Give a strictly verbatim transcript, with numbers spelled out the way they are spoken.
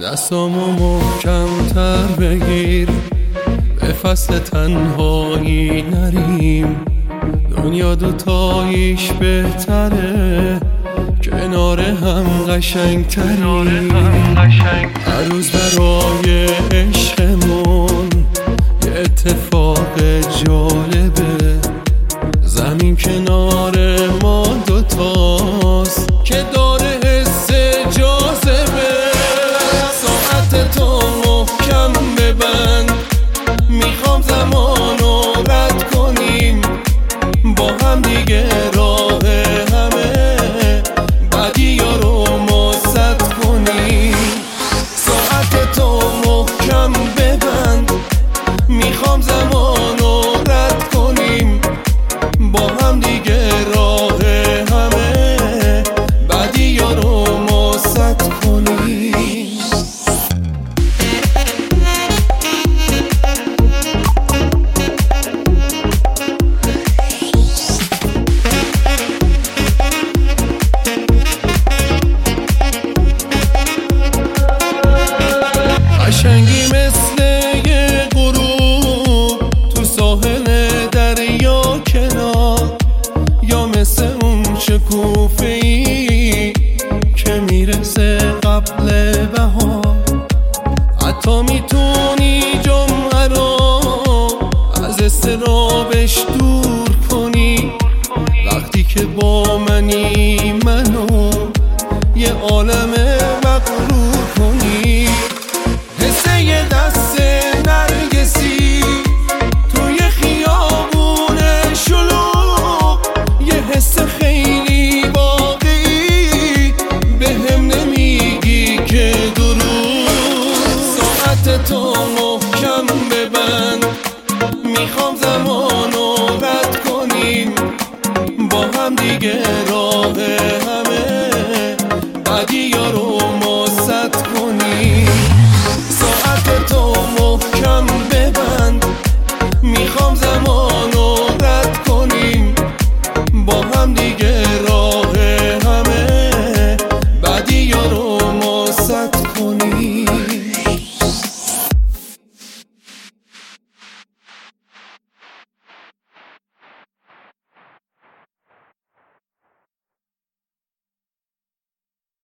دستامو محکم‌تر بگیر، به فصل تنهایی نریم. دنیا دوتاییش بهتره، کنار هم قشنگ‌تریم. هر روز برای عشقمون یه اتفاق جالبه. زمین کنار ما دوتاست که داره حس جاذبه. ساعت تو محکم ببند، میخوام زمانو رد کنیم، با هم دیگه راه همه بدی‌ها رو ما سد کنیم. ساعت تو محکم ببند، میخوام زمانو رد کنیم، با هم دیگه راه همه بدی‌ها رو ما سد کنیم. قشنگی مثل یه غروب تو ساحل دریا کنار، یا مثل اون شکوفه‌ای که میرسه قبل بهار. حتی میتونی جمعه رو از اضطرابش دور کنی، وقتی که با منی منو یه عالم مغرور